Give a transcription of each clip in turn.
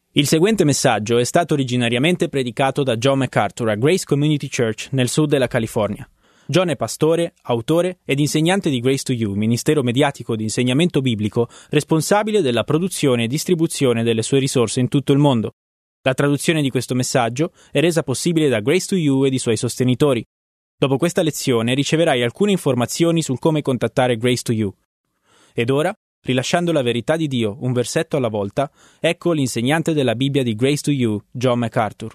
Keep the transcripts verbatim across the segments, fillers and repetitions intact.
Il seguente messaggio è stato originariamente predicato da John MacArthur a Grace Community Church nel sud della California. John è pastore, autore ed insegnante di Grace to You, ministero mediatico di insegnamento biblico responsabile della produzione e distribuzione delle sue risorse in tutto il mondo. La traduzione di questo messaggio è resa possibile da Grace to You ed i suoi sostenitori. Dopo questa lezione riceverai alcune informazioni sul come contattare Grace to You. Ed ora, rilasciando la verità di Dio un versetto alla volta, ecco l'insegnante della Bibbia di Grace to You, John MacArthur.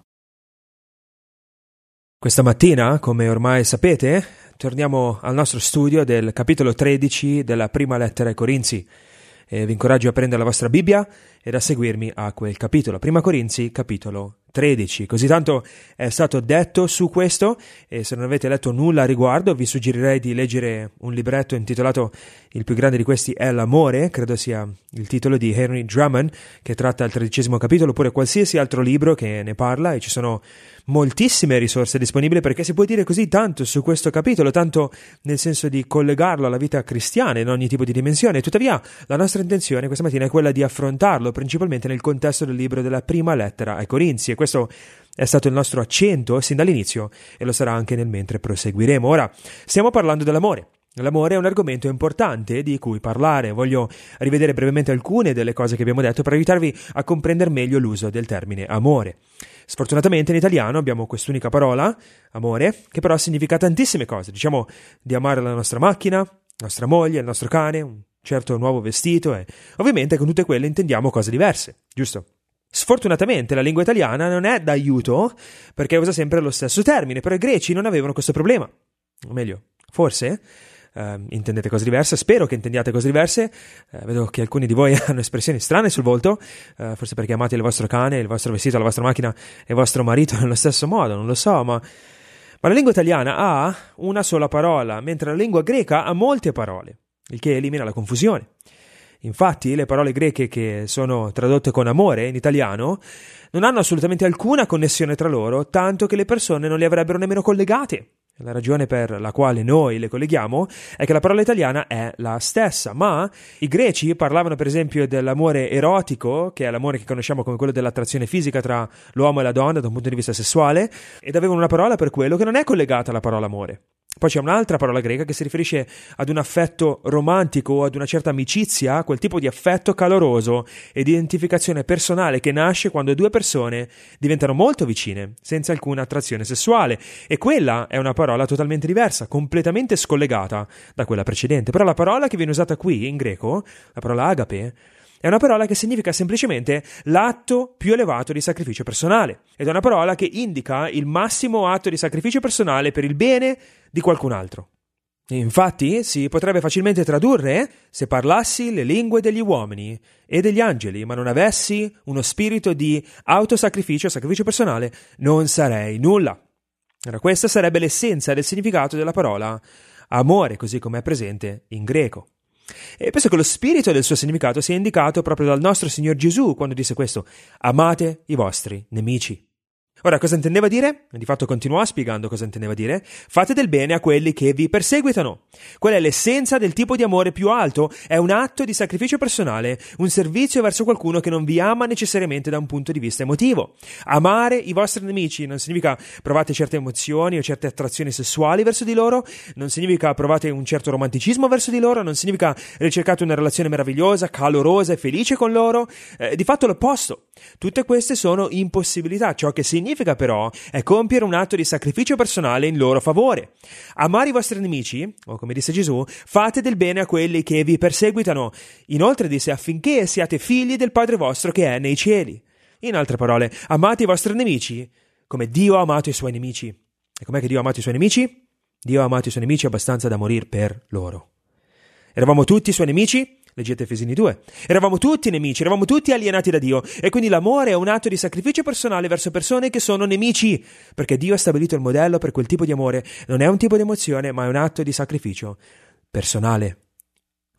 Questa mattina, come ormai sapete, torniamo al nostro studio del capitolo tredici della prima lettera ai Corinzi. E vi incoraggio a prendere la vostra Bibbia ed a seguirmi a quel capitolo. Prima Corinzi, capitolo tredici. Così tanto è stato detto su questo, e se non avete letto nulla a riguardo vi suggerirei di leggere un libretto intitolato Il più grande di questi è l'amore, credo sia il titolo di Henry Drummond, che tratta il tredicesimo capitolo, oppure qualsiasi altro libro che ne parla, e ci sono moltissime risorse disponibili perché si può dire così tanto su questo capitolo, tanto nel senso di collegarlo alla vita cristiana in ogni tipo di dimensione. Tuttavia la nostra intenzione questa mattina è quella di affrontarlo principalmente nel contesto del libro della prima lettera ai Corinzi, e questo è stato il nostro accento sin dall'inizio e lo sarà anche nel mentre proseguiremo. Ora stiamo parlando dell'amore. L'amore è un argomento importante di cui parlare. Voglio rivedere brevemente alcune delle cose che abbiamo detto per aiutarvi a comprendere meglio l'uso del termine amore. Sfortunatamente in italiano abbiamo quest'unica parola, amore, che però significa tantissime cose. Diciamo di amare la nostra macchina, la nostra moglie, il nostro cane, un certo nuovo vestito, e ovviamente con tutte quelle intendiamo cose diverse, giusto? Sfortunatamente la lingua italiana non è d'aiuto perché usa sempre lo stesso termine, però i greci non avevano questo problema. O meglio, forse Uh, intendete cose diverse, spero che intendiate cose diverse. Uh, vedo che alcuni di voi hanno espressioni strane sul volto, uh, forse perché amate il vostro cane, il vostro vestito, la vostra macchina e il vostro marito nello stesso modo, non lo so, ma... ma la lingua italiana ha una sola parola, mentre la lingua greca ha molte parole, il che elimina la confusione. Infatti le parole greche che sono tradotte con amore in italiano non hanno assolutamente alcuna connessione tra loro, tanto che le persone non le avrebbero nemmeno collegate. La ragione per la quale noi le colleghiamo è che la parola italiana è la stessa, ma i greci parlavano per esempio dell'amore erotico, che è l'amore che conosciamo come quello dell'attrazione fisica tra l'uomo e la donna da un punto di vista sessuale, ed avevano una parola per quello che non è collegata alla parola amore. Poi c'è un'altra parola greca che si riferisce ad un affetto romantico, ad una certa amicizia, quel tipo di affetto caloroso e di identificazione personale che nasce quando due persone diventano molto vicine, senza alcuna attrazione sessuale. E quella è una parola totalmente diversa, completamente scollegata da quella precedente. Però la parola che viene usata qui in greco, la parola agape, è una parola che significa semplicemente l'atto più elevato di sacrificio personale. Ed è una parola che indica il massimo atto di sacrificio personale per il bene di qualcun altro. E infatti si potrebbe facilmente tradurre: se parlassi le lingue degli uomini e degli angeli, ma non avessi uno spirito di autosacrificio, sacrificio personale, non sarei nulla. Allora, questa sarebbe l'essenza del significato della parola amore, così come è presente in greco. E penso che lo spirito del suo significato sia indicato proprio dal nostro Signor Gesù quando disse questo: amate i vostri nemici. Ora, cosa intendeva dire? Di fatto continuò spiegando cosa intendeva dire. Fate del bene a quelli che vi perseguitano. Quella è l'essenza del tipo di amore più alto, è un atto di sacrificio personale, un servizio verso qualcuno che non vi ama necessariamente da un punto di vista emotivo. Amare i vostri nemici non significa provate certe emozioni o certe attrazioni sessuali verso di loro, non significa provate un certo romanticismo verso di loro, non significa ricercate una relazione meravigliosa, calorosa e felice con loro. Eh, di fatto l'opposto. Tutte queste sono impossibilità. Ciò che significa però è compiere un atto di sacrificio personale in loro favore. Amare i vostri nemici, o come disse Gesù, fate del bene a quelli che vi perseguitano. Inoltre disse affinché siate figli del Padre vostro che è nei cieli. In altre parole, amate i vostri nemici come Dio ha amato i suoi nemici. E com'è che Dio ha amato i suoi nemici? Dio ha amato i suoi nemici abbastanza da morire per loro. Eravamo tutti i suoi nemici? Leggete Efesini due. Eravamo tutti nemici, eravamo tutti alienati da Dio, e quindi l'amore è un atto di sacrificio personale verso persone che sono nemici, perché Dio ha stabilito il modello per quel tipo di amore. Non è un tipo di emozione, ma è un atto di sacrificio personale.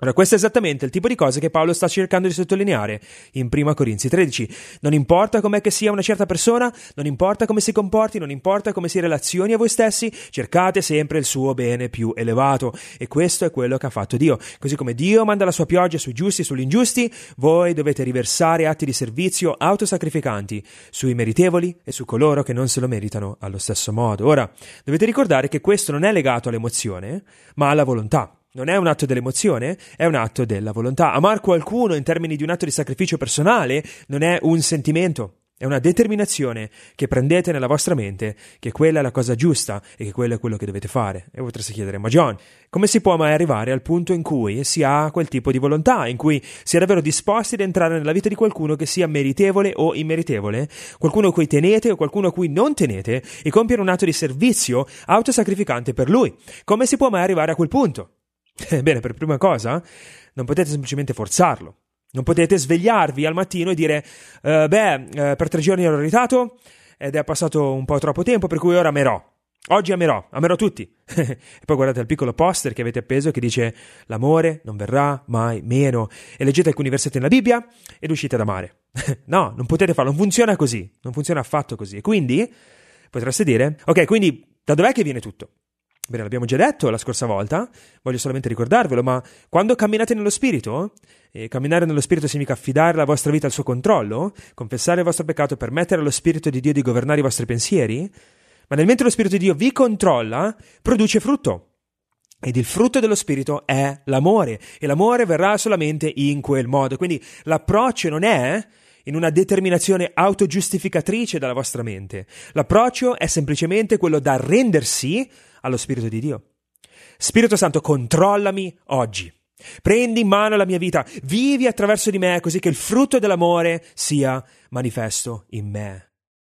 Ora, questo è esattamente il tipo di cose che Paolo sta cercando di sottolineare in prima Corinzi tredici. Non importa com'è che sia una certa persona, non importa come si comporti, non importa come si relazioni a voi stessi, cercate sempre il suo bene più elevato. E questo è quello che ha fatto Dio. Così come Dio manda la sua pioggia sui giusti e sugli ingiusti, voi dovete riversare atti di servizio autosacrificanti sui meritevoli e su coloro che non se lo meritano allo stesso modo. Ora, dovete ricordare che questo non è legato all'emozione, ma alla volontà. Non è un atto dell'emozione, è un atto della volontà. Amar qualcuno in termini di un atto di sacrificio personale non è un sentimento, è una determinazione che prendete nella vostra mente che quella è la cosa giusta e che quello è quello che dovete fare. E potreste chiedere, ma John, come si può mai arrivare al punto in cui si ha quel tipo di volontà, in cui si è davvero disposti ad entrare nella vita di qualcuno che sia meritevole o immeritevole, qualcuno a cui tenete o qualcuno a cui non tenete, e compiere un atto di servizio autosacrificante per lui? Come si può mai arrivare a quel punto? Bene, per prima cosa, non potete semplicemente forzarlo. Non potete svegliarvi al mattino e dire uh, beh, uh, per tre giorni ero irritato ed è passato un po' troppo tempo, per cui ora amerò. Oggi amerò, amerò tutti. E poi guardate il piccolo poster che avete appeso che dice l'amore non verrà mai meno. E leggete alcuni versetti nella Bibbia ed uscite ad amare. No, non potete farlo, non funziona così. Non funziona affatto così. E quindi potreste dire, ok, quindi da dov'è che viene tutto? Bene, l'abbiamo già detto la scorsa volta, voglio solamente ricordarvelo, ma quando camminate nello Spirito, e camminare nello Spirito significa affidare la vostra vita al suo controllo, confessare il vostro peccato, permettere allo Spirito di Dio di governare i vostri pensieri, ma nel mentre lo Spirito di Dio vi controlla, produce frutto. Ed il frutto dello Spirito è l'amore, e l'amore verrà solamente in quel modo. Quindi l'approccio non è in una determinazione autogiustificatrice dalla vostra mente. L'approccio è semplicemente quello da rendersi allo Spirito di Dio. Spirito Santo, controllami oggi. Prendi in mano la mia vita, vivi attraverso di me così che il frutto dell'amore sia manifesto in me.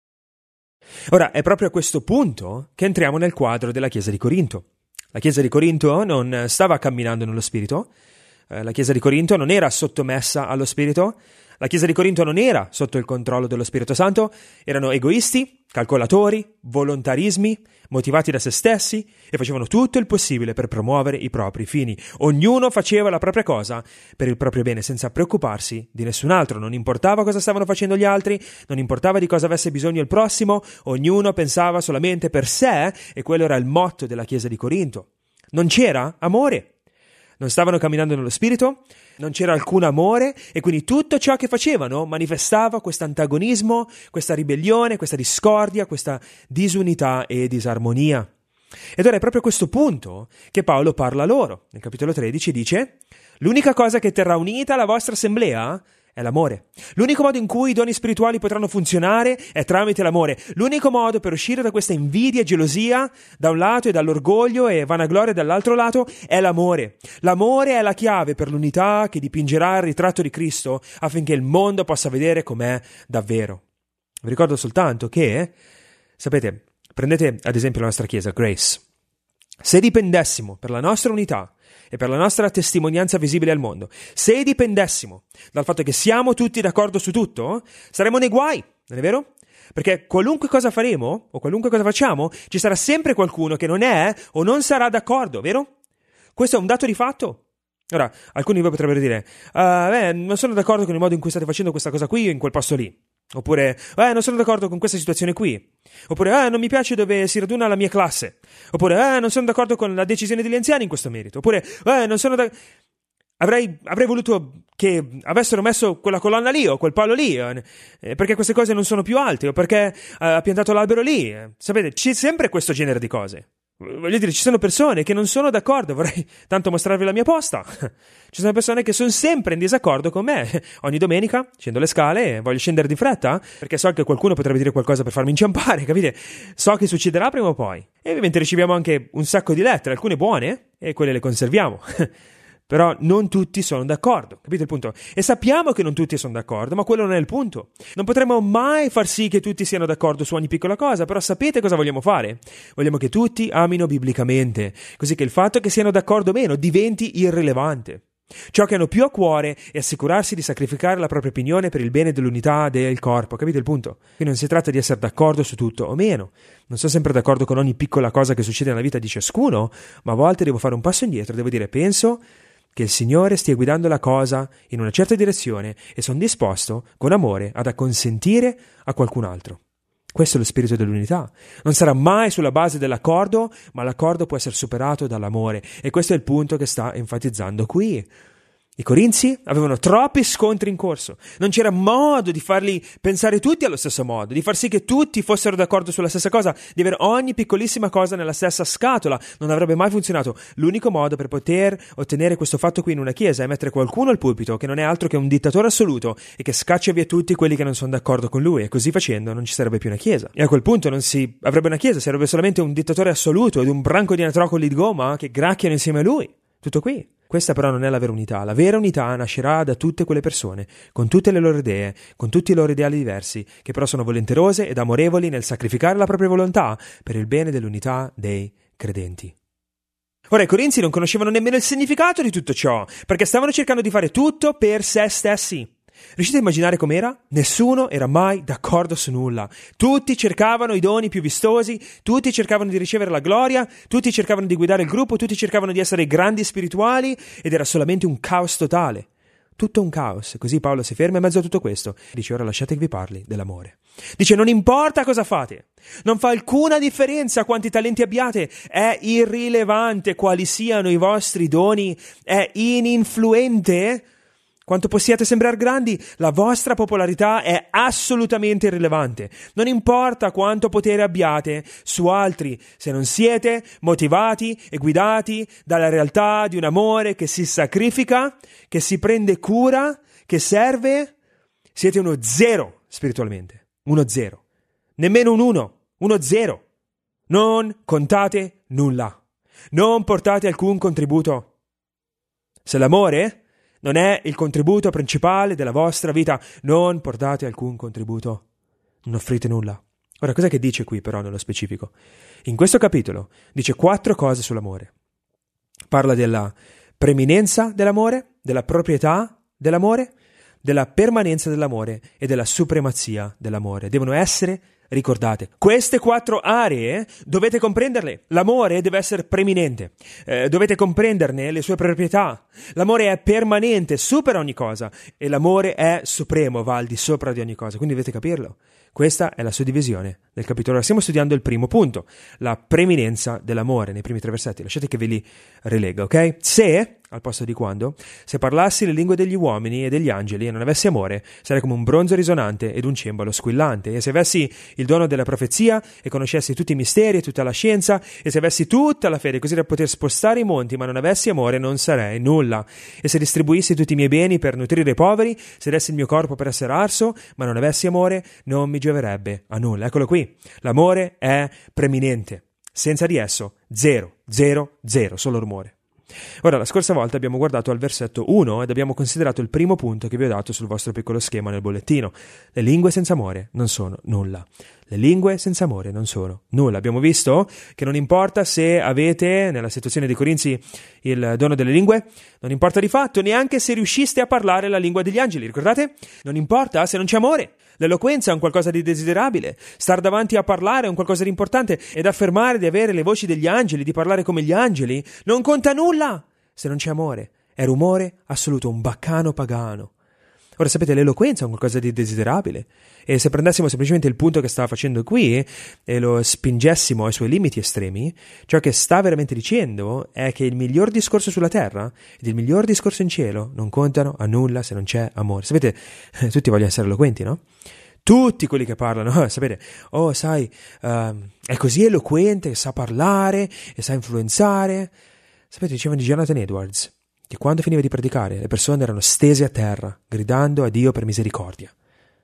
Ora, è proprio a questo punto che entriamo nel quadro della Chiesa di Corinto. La Chiesa di Corinto non stava camminando nello Spirito, la Chiesa di Corinto non era sottomessa allo Spirito, la Chiesa di Corinto non era sotto il controllo dello Spirito Santo, erano egoisti, calcolatori, volontarismi, motivati da se stessi e facevano tutto il possibile per promuovere i propri fini. Ognuno faceva la propria cosa per il proprio bene senza preoccuparsi di nessun altro. Non importava cosa stavano facendo gli altri, non importava di cosa avesse bisogno il prossimo, ognuno pensava solamente per sé e quello era il motto della Chiesa di Corinto. Non c'era amore. Non stavano camminando nello Spirito, non c'era alcun amore e quindi tutto ciò che facevano manifestava questo antagonismo, questa ribellione, questa discordia, questa disunità e disarmonia. Ed ora è proprio a questo punto che Paolo parla loro. Nel capitolo tredici dice: l'unica cosa che terrà unita la vostra assemblea è l'amore. L'unico modo in cui i doni spirituali potranno funzionare è tramite l'amore. L'unico modo per uscire da questa invidia e gelosia da un lato e dall'orgoglio e vanagloria dall'altro lato è l'amore. L'amore è la chiave per l'unità che dipingerà il ritratto di Cristo affinché il mondo possa vedere com'è davvero. Vi ricordo soltanto che, sapete, prendete ad esempio la nostra chiesa, Grace. Se dipendessimo per la nostra unità e per la nostra testimonianza visibile al mondo, se dipendessimo dal fatto che siamo tutti d'accordo su tutto, saremmo nei guai, non è vero? Perché qualunque cosa faremo o qualunque cosa facciamo, ci sarà sempre qualcuno che non è o non sarà d'accordo, vero? Questo è un dato di fatto. Ora, alcuni di voi potrebbero dire, uh, beh, non sono d'accordo con il modo in cui state facendo questa cosa qui o in quel posto lì. Oppure, eh, non sono d'accordo con questa situazione qui. Oppure, eh, non mi piace dove si raduna la mia classe. Oppure, eh, non sono d'accordo con la decisione degli anziani in questo merito. Oppure, eh, non sono d'accordo... Avrei, avrei voluto che avessero messo quella colonna lì o quel palo lì, eh, perché queste cose non sono più alte, o perché eh, ha piantato l'albero lì. Sapete, c'è sempre questo genere di cose. Voglio dire, ci sono persone che non sono d'accordo, vorrei tanto mostrarvi la mia posta. Ci sono persone che sono sempre in disaccordo con me. Ogni domenica scendo le scale e voglio scendere di fretta perché so che qualcuno potrebbe dire qualcosa per farmi inciampare, capite? So che succederà prima o poi. E ovviamente riceviamo anche un sacco di lettere, alcune buone e quelle le conserviamo. Però non tutti sono d'accordo, capite il punto? E sappiamo che non tutti sono d'accordo, ma quello non è il punto. Non potremo mai far sì che tutti siano d'accordo su ogni piccola cosa, però sapete cosa vogliamo fare? Vogliamo che tutti amino biblicamente, così che il fatto che siano d'accordo o meno diventi irrilevante. Ciò che hanno più a cuore è assicurarsi di sacrificare la propria opinione per il bene dell'unità del corpo, capite il punto? Qui non si tratta di essere d'accordo su tutto o meno, non sono sempre d'accordo con ogni piccola cosa che succede nella vita di ciascuno, ma a volte devo fare un passo indietro, devo dire penso che il Signore stia guidando la cosa in una certa direzione e sono disposto, con amore, ad acconsentire a qualcun altro. Questo è lo spirito dell'unità. Non sarà mai sulla base dell'accordo, ma l'accordo può essere superato dall'amore. E questo è il punto che sta enfatizzando qui. I Corinzi avevano troppi scontri in corso. Non c'era modo di farli pensare tutti allo stesso modo, di far sì che tutti fossero d'accordo sulla stessa cosa, di avere ogni piccolissima cosa nella stessa scatola. Non avrebbe mai funzionato. L'unico modo per poter ottenere questo fatto qui in una chiesa è mettere qualcuno al pulpito che non è altro che un dittatore assoluto e che scaccia via tutti quelli che non sono d'accordo con lui, e così facendo non ci sarebbe più una chiesa. E a quel punto non si avrebbe una chiesa, sarebbe solamente un dittatore assoluto ed un branco di anatrocoli di gomma che gracchiano insieme a lui. Tutto qui. Questa però non è la vera unità. La vera unità nascerà da tutte quelle persone, con tutte le loro idee, con tutti i loro ideali diversi, che però sono volenterose ed amorevoli nel sacrificare la propria volontà per il bene dell'unità dei credenti. Ora, i Corinzi non conoscevano nemmeno il significato di tutto ciò, perché stavano cercando di fare tutto per se stessi. Riuscite a immaginare com'era? Nessuno era mai d'accordo su nulla. Tutti cercavano i doni più vistosi, tutti cercavano di ricevere la gloria, tutti cercavano di guidare il gruppo, tutti cercavano di essere grandi spirituali, ed era solamente un caos totale. Tutto un caos. Così Paolo si ferma in mezzo a tutto questo. Dice: ora lasciate che vi parli dell'amore. Dice: non importa cosa fate, non fa alcuna differenza quanti talenti abbiate, è irrilevante quali siano i vostri doni, è ininfluente quanto possiate sembrare grandi, la vostra popolarità è assolutamente irrilevante. Non importa quanto potere abbiate su altri, se non siete motivati e guidati dalla realtà di un amore che si sacrifica, che si prende cura, che serve, siete uno zero spiritualmente. Uno zero. Nemmeno un uno. Uno zero. Non contate nulla. Non portate alcun contributo. Se l'amore non è il contributo principale della vostra vita, non portate alcun contributo, non offrite nulla. Ora, cos'è che dice qui però nello specifico? In questo capitolo dice quattro cose sull'amore. Parla della preeminenza dell'amore, della proprietà dell'amore, della permanenza dell'amore e della supremazia dell'amore. Devono essere ricordate. Queste quattro aree dovete comprenderle. L'amore deve essere preeminente. Eh, dovete comprenderne le sue proprietà. L'amore è permanente, supera ogni cosa. E l'amore è supremo, va al di sopra di ogni cosa. Quindi dovete capirlo. Questa è la suddivisione del capitolo. Ora stiamo studiando il primo punto, la preeminenza dell'amore, nei primi tre versetti. Lasciate che ve li rilegga, ok? Se, al posto di quando, se parlassi le lingue degli uomini e degli angeli e non avessi amore, sarei come un bronzo risonante ed un cembalo squillante. E se avessi il dono della profezia e conoscessi tutti i misteri e tutta la scienza, e se avessi tutta la fede così da poter spostare i monti, ma non avessi amore, non sarei nulla. E se distribuissi tutti i miei beni per nutrire i poveri, se dessi il mio corpo per essere arso, ma non avessi amore, non mi gioverebbe a nulla. Eccolo qui. L'amore è preeminente. Senza di esso, zero, zero, zero, solo rumore. Ora, la scorsa volta abbiamo guardato al versetto uno ed abbiamo considerato il primo punto che vi ho dato sul vostro piccolo schema nel bollettino. Le lingue senza amore non sono nulla. Le lingue senza amore non sono nulla. Abbiamo visto che non importa se avete, nella situazione dei Corinzi, il dono delle lingue, non importa di fatto neanche se riusciste a parlare la lingua degli angeli, ricordate? Non importa se non c'è amore. L'eloquenza è un qualcosa di desiderabile, star davanti a parlare è un qualcosa di importante, ed affermare di avere le voci degli angeli, di parlare come gli angeli, non conta nulla se non c'è amore. È rumore assoluto, un baccano pagano. Ora sapete, l'eloquenza è un qualcosa di desiderabile, e se prendessimo semplicemente il punto che stava facendo qui e lo spingessimo ai suoi limiti estremi, ciò che sta veramente dicendo è che il miglior discorso sulla terra ed il miglior discorso in cielo non contano a nulla se non c'è amore. Sapete, tutti vogliono essere eloquenti, no? Tutti quelli che parlano, sapete, oh sai, uh, è così eloquente, che sa parlare e sa influenzare. Sapete, dicevano di Jonathan Edwards che quando finiva di predicare le persone erano stese a terra, gridando a Dio per misericordia.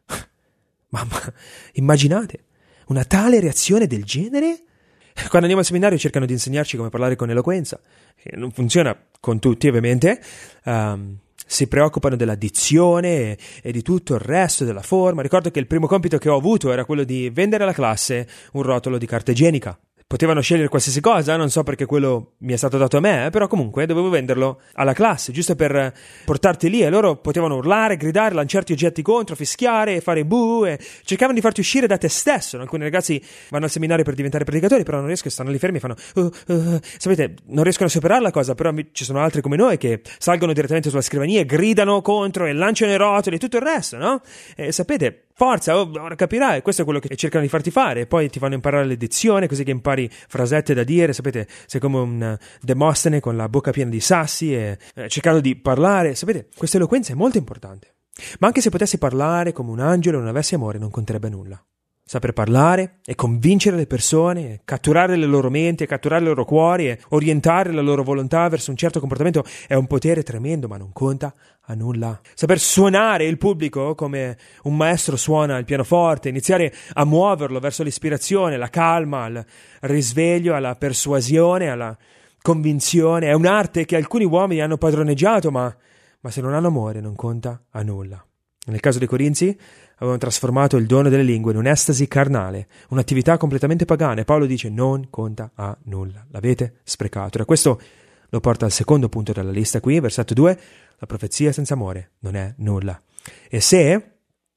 Mamma, immaginate una tale reazione del genere? Quando andiamo al seminario cercano di insegnarci come parlare con eloquenza. E non funziona con tutti, ovviamente. Um, si preoccupano della dizione e, e di tutto il resto della forma. Ricordo che il primo compito che ho avuto era quello di vendere alla classe un rotolo di carta igienica. Potevano scegliere qualsiasi cosa, non so perché quello mi è stato dato a me, però comunque dovevo venderlo alla classe, giusto per portarti lì, e loro potevano urlare, gridare, lanciarti oggetti contro, fischiare, fare buh, e cercavano di farti uscire da te stesso. Alcuni ragazzi vanno al seminario per diventare predicatori, però non riescono, stanno lì fermi e fanno uh, uh, sapete, non riescono a superare la cosa, però ci sono altri come noi che salgono direttamente sulla scrivania, gridano contro e lanciano i rotoli e tutto il resto, no? E sapete, forza, oh, ora capirai, questo è quello che cercano di farti fare, e poi ti fanno imparare l'edizione, così che impari frasette da dire, sapete, sei come un Demostene con la bocca piena di sassi e eh, cercando di parlare, sapete, questa eloquenza è molto importante, ma anche se potessi parlare come un angelo e non avessi amore non conterebbe nulla. Saper parlare e convincere le persone, catturare le loro menti, catturare i loro cuori e orientare la loro volontà verso un certo comportamento è un potere tremendo, ma non conta a nulla. Saper suonare il pubblico come un maestro suona il pianoforte, iniziare a muoverlo verso l'ispirazione, la calma, il risveglio, alla persuasione, alla convinzione, è un'arte che alcuni uomini hanno padroneggiato, ma, ma se non hanno amore non conta a nulla. Nel caso dei Corinzi avevano trasformato il dono delle lingue in un'estasi carnale, un'attività completamente pagana, e Paolo dice non conta a nulla, l'avete sprecato. E questo lo porta al secondo punto della lista qui, versetto due, la profezia senza amore non è nulla. E se,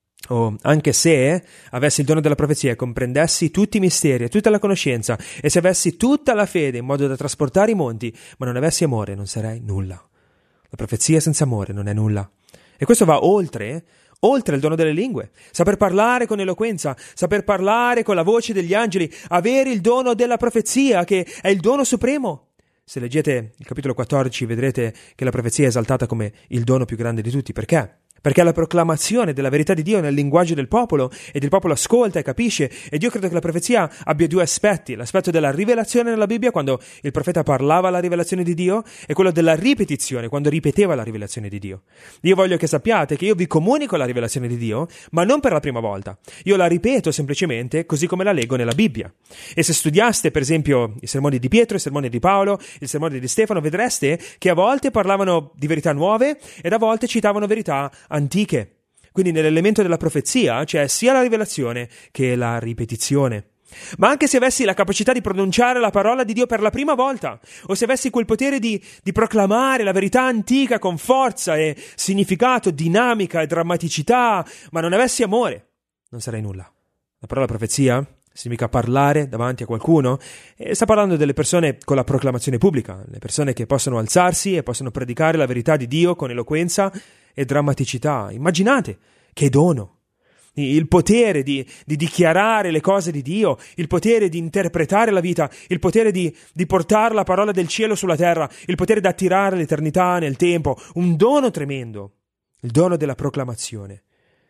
o anche se avessi il dono della profezia e comprendessi tutti i misteri e tutta la conoscenza, e se avessi tutta la fede in modo da trasportare i monti, ma non avessi amore non sarei nulla. La profezia senza amore non è nulla. E questo va oltre, oltre il dono delle lingue. Saper parlare con eloquenza, saper parlare con la voce degli angeli, avere il dono della profezia, che è il dono supremo. Se leggete il capitolo quattordici vedrete che la profezia è esaltata come il dono più grande di tutti. Perché? Perché è la proclamazione della verità di Dio nel linguaggio del popolo, ed il popolo ascolta e capisce, ed io credo che la profezia abbia due aspetti: l'aspetto della rivelazione nella Bibbia, quando il profeta parlava la rivelazione di Dio, e quello della ripetizione, quando ripeteva la rivelazione di Dio. Io voglio che sappiate che io vi comunico la rivelazione di Dio, ma non per la prima volta. Io la ripeto semplicemente così come la leggo nella Bibbia. E se studiaste per esempio i sermoni di Pietro, i sermoni di Paolo, il sermone di Stefano, vedreste che a volte parlavano di verità nuove ed a volte citavano verità antiche. Quindi nell'elemento della profezia c'è sia la rivelazione che la ripetizione. Ma anche se avessi la capacità di pronunciare la parola di Dio per la prima volta, o se avessi quel potere di, di proclamare la verità antica con forza e significato, dinamica e drammaticità, ma non avessi amore, non sarei nulla. La parola profezia significa parlare davanti a qualcuno, e sta parlando delle persone con la proclamazione pubblica, le persone che possono alzarsi e possono predicare la verità di Dio con eloquenza e drammaticità. Immaginate che dono! Il potere di, di dichiarare le cose di Dio, il potere di interpretare la vita, il potere di, di portare la parola del cielo sulla terra, il potere di attirare l'eternità nel tempo, un dono tremendo, il dono della proclamazione.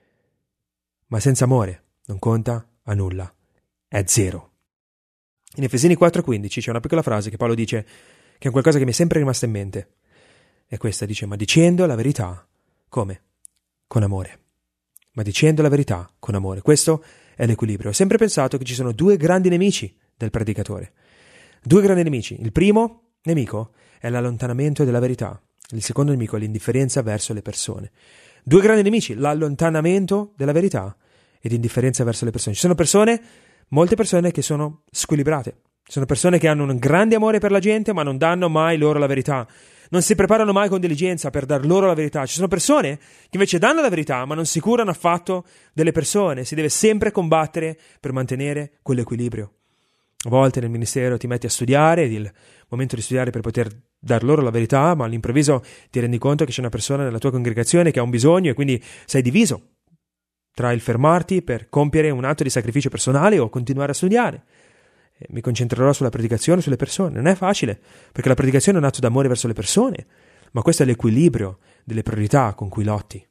Ma senza amore non conta a nulla, è zero. In Efesini quattro quindici c'è una piccola frase che Paolo dice, che è qualcosa che mi è sempre rimasta in mente, e questa dice: ma dicendo la verità, come? Con amore. Ma dicendo la verità con amore. Questo è l'equilibrio. Ho sempre pensato che ci sono due grandi nemici del predicatore. Due grandi nemici. Il primo nemico è l'allontanamento della verità. Il secondo nemico è l'indifferenza verso le persone. Due grandi nemici, l'allontanamento della verità ed indifferenza verso le persone. Ci sono persone, molte persone che sono squilibrate. Ci sono persone che hanno un grande amore per la gente, ma non danno mai loro la verità. Non si preparano mai con diligenza per dar loro la verità. Ci sono persone che invece danno la verità, ma non si curano affatto delle persone. Si deve sempre combattere per mantenere quell'equilibrio. A volte nel ministero ti metti a studiare, ed il momento di studiare per poter dar loro la verità, ma all'improvviso ti rendi conto che c'è una persona nella tua congregazione che ha un bisogno, e quindi sei diviso tra il fermarti per compiere un atto di sacrificio personale o continuare a studiare. Mi concentrerò sulla predicazione, sulle persone. Non è facile, perché la predicazione è un atto d'amore verso le persone, ma questo è l'equilibrio delle priorità con cui lotti.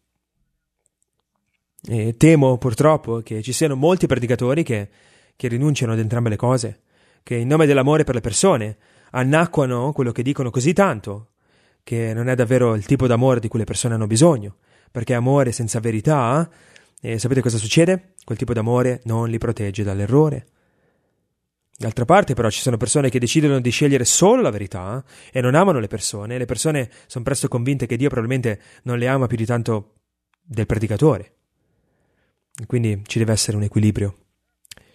E temo purtroppo che ci siano molti predicatori che, che rinunciano ad entrambe le cose, che in nome dell'amore per le persone annacquano quello che dicono così tanto che non è davvero il tipo d'amore di cui le persone hanno bisogno, perché amore senza verità, e sapete cosa succede? Quel tipo d'amore non li protegge dall'errore. D'altra parte però ci sono persone che decidono di scegliere solo la verità e non amano le persone, e le persone sono presto convinte che Dio probabilmente non le ama più di tanto del predicatore. E quindi ci deve essere un equilibrio.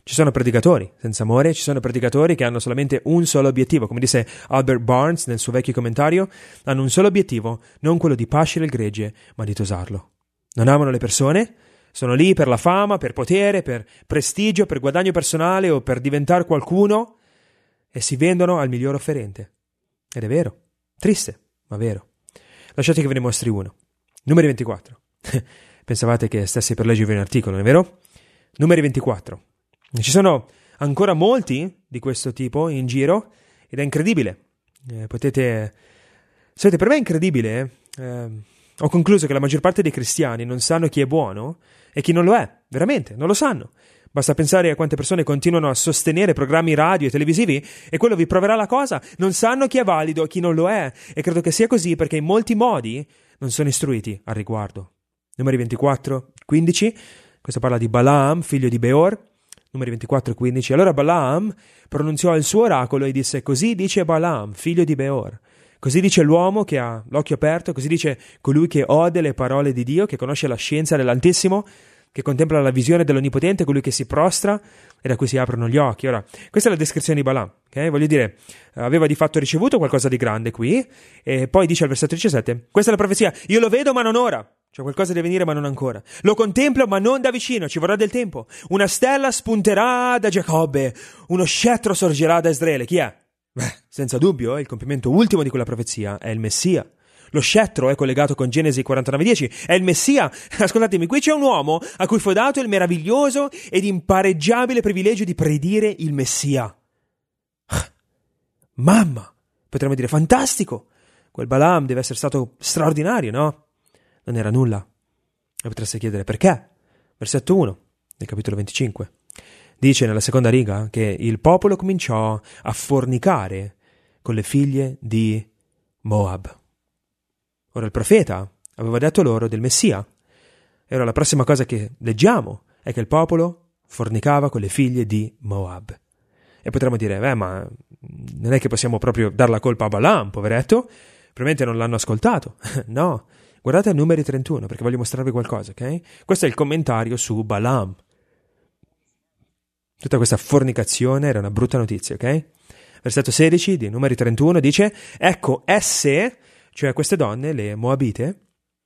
Ci sono predicatori senza amore, ci sono predicatori che hanno solamente un solo obiettivo, come disse Albert Barnes nel suo vecchio commentario, hanno un solo obiettivo, non quello di pascere il gregge, ma di tosarlo. Non amano le persone, sono lì per la fama, per potere, per prestigio, per guadagno personale o per diventare qualcuno e si vendono al miglior offerente. Ed è vero, triste, ma vero. Lasciate che ve ne mostri uno. Numeri ventiquattro. Pensavate che stessi per leggervi un articolo, non è vero? Numeri ventiquattro. Ci sono ancora molti di questo tipo in giro ed è incredibile. Eh, potete... Sapete, per me è incredibile. Eh, ho concluso che la maggior parte dei cristiani non sanno chi è buono e chi non lo è. Veramente, non lo sanno. Basta pensare a quante persone continuano a sostenere programmi radio e televisivi e quello vi proverà la cosa. Non sanno chi è valido e chi non lo è. E credo che sia così perché in molti modi non sono istruiti al riguardo. Numeri ventiquattro, quindici. Questo parla di Balaam, figlio di Beor. Numeri ventiquattro e quindici. Allora Balaam pronunziò il suo oracolo e disse: così dice Balaam, figlio di Beor. Così dice l'uomo che ha l'occhio aperto, così dice colui che ode le parole di Dio, che conosce la scienza dell'Altissimo, che contempla la visione dell'Onnipotente, colui che si prostra e da cui si aprono gli occhi. Ora, questa è la descrizione di Balaam, ok? Voglio dire, aveva di fatto ricevuto qualcosa di grande qui, e poi dice al versetto diciassette, questa è la profezia: io lo vedo ma non ora. Cioè qualcosa deve venire ma non ancora. Lo contemplo ma non da vicino, ci vorrà del tempo. Una stella spunterà da Giacobbe, uno scettro sorgerà da Israele. Chi è? Beh, senza dubbio, il compimento ultimo di quella profezia è il Messia. Lo scettro è collegato con Genesi quarantanove dieci, è il Messia. Ascoltatemi, qui c'è un uomo a cui fu dato il meraviglioso ed impareggiabile privilegio di predire il Messia. Mamma, potremmo dire fantastico. Quel Balaam deve essere stato straordinario, no? Non era nulla. E potreste chiedere perché? Versetto uno del capitolo venticinque. Dice nella seconda riga che il popolo cominciò a fornicare con le figlie di Moab. Ora il profeta aveva detto loro del Messia. E ora la prossima cosa che leggiamo è che il popolo fornicava con le figlie di Moab. E potremmo dire, beh, ma non è che possiamo proprio dar la colpa a Balaam, poveretto? Probabilmente non l'hanno ascoltato. No. Guardate il numeri trentuno perché voglio mostrarvi qualcosa, ok? Questo è il commentario su Balaam. Tutta questa fornicazione era una brutta notizia, ok? Versetto sedici di numeri trentuno dice: ecco, esse, cioè queste donne, le Moabite,